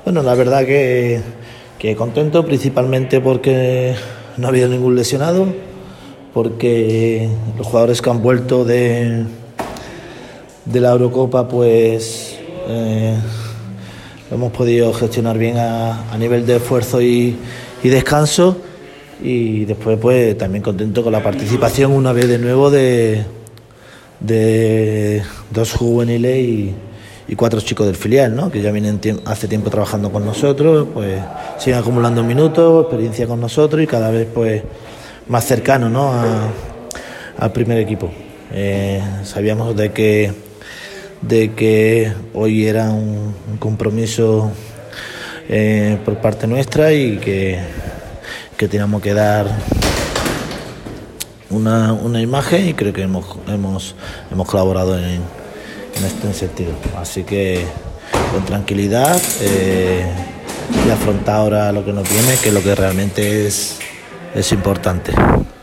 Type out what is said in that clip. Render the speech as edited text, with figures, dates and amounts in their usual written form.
Bueno, la verdad que contento, principalmente porque no ha habido ningún lesionado, porque los jugadores que han vuelto de la Eurocopa pues lo hemos podido gestionar bien a nivel de esfuerzo y descanso, y después pues también contento con la participación una vez de nuevo de dos juveniles y 4 chicos del filial, ¿no? Que ya vienen hace tiempo trabajando con nosotros, pues siguen acumulando minutos, experiencia con nosotros y cada vez pues más cercanos, ¿no? al primer equipo. Sabíamos de que hoy era un compromiso por parte nuestra y que teníamos que dar una imagen, y creo que hemos colaborado en este sentido. Así que con tranquilidad y afrontar ahora lo que nos viene, que es lo que realmente es importante.